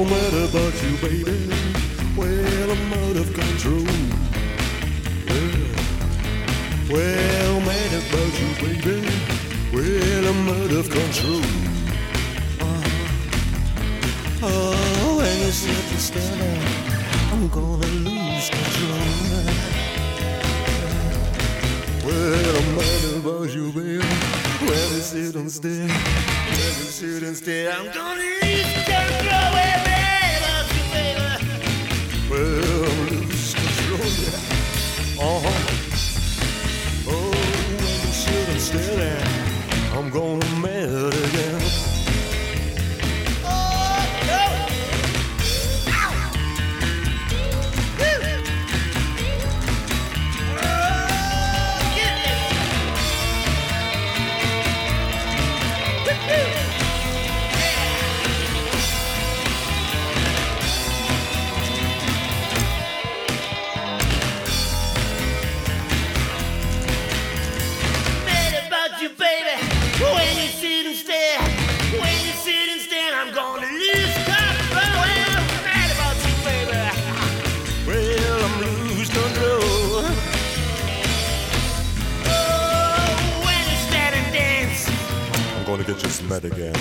mad about you, baby. Well, I'm out of control. Yeah. Well, mad about you, baby. Well, I'm out of control. Oh, when you sit and stare, I'm gonna lose control. Well, I'm mad about you, baby. When you sit and stare, when you sit and stare, I'm gonna lose control. Well, mad about you, baby. Well, I'm lose control, yeah. Oh, when you sit and stare, I'm gonna mad again. Gonna get you mad again.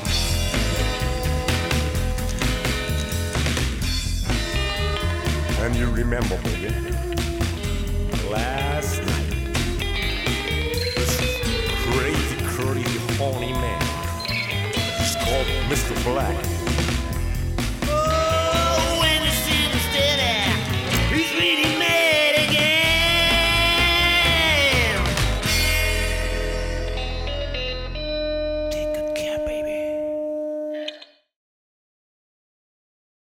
And you remember, baby, last night, this crazy, curly, horny man, he's called Mr. Black.